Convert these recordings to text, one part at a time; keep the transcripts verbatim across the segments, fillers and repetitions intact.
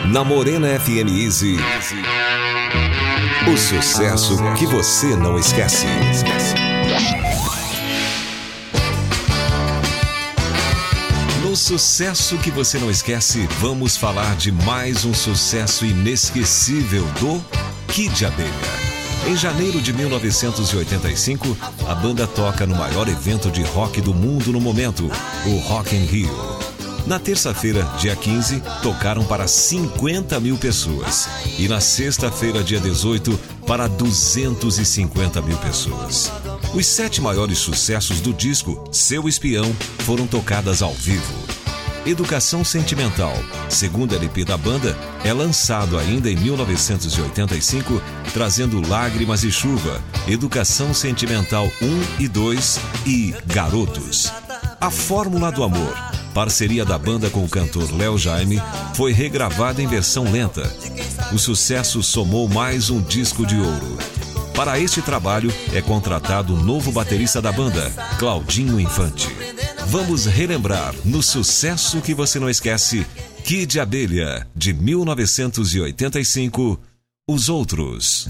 Na Morena F M Easy, o sucesso que você não esquece. No sucesso que você não esquece, vamos falar de mais um sucesso inesquecível do Kid Abelha. Em janeiro de mil novecentos e oitenta e cinco, a banda toca no maior evento de rock do mundo no momento, o Rock in Rio. Na terça-feira, dia quinze, tocaram para cinquenta mil pessoas. E na sexta-feira, dia dezoito, para duzentos e cinquenta mil pessoas. Os sete maiores sucessos do disco Seu Espião foram tocadas ao vivo. Educação Sentimental, segundo L P da banda, é lançado ainda em mil novecentos e oitenta e cinco, trazendo Lágrimas e Chuva, Educação Sentimental um e dois e Garotos. A Fórmula do Amor, parceria da banda com o cantor Léo Jaime, foi regravada em versão lenta. O sucesso somou mais um disco de ouro. Para este trabalho, é contratado o novo baterista da banda, Claudinho Infante. Vamos relembrar, no sucesso que você não esquece, Kid Abelha, de mil novecentos e oitenta e cinco, Os Outros.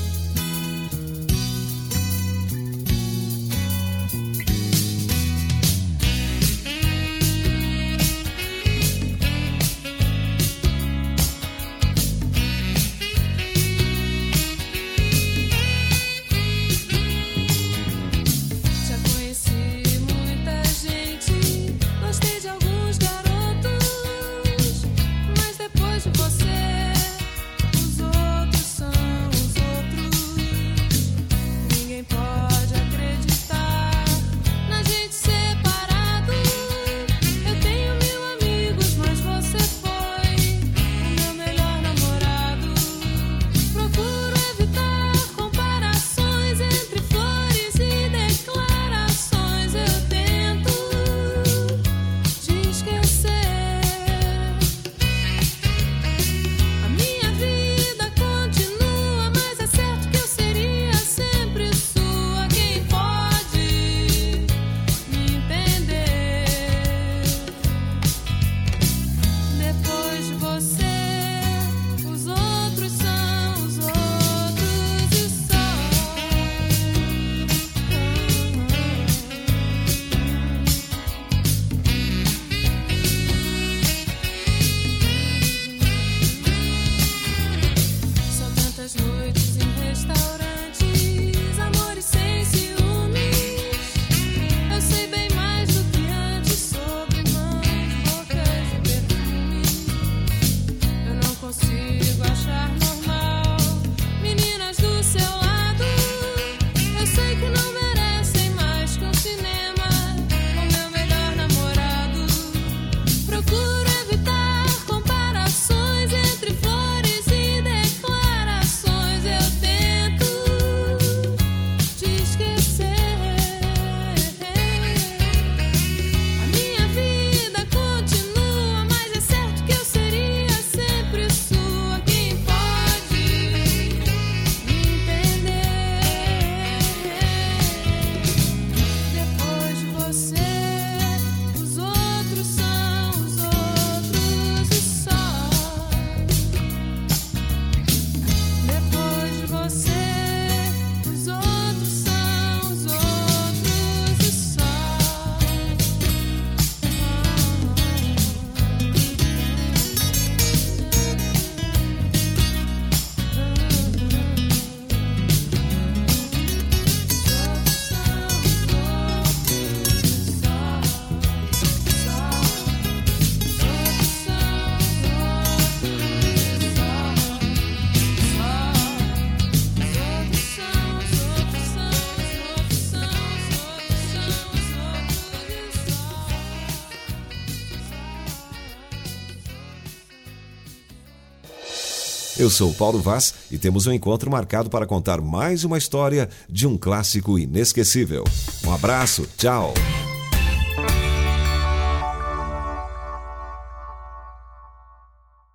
Eu sou Paulo Vaz e temos um encontro marcado para contar mais uma história de um clássico inesquecível. Um abraço, tchau!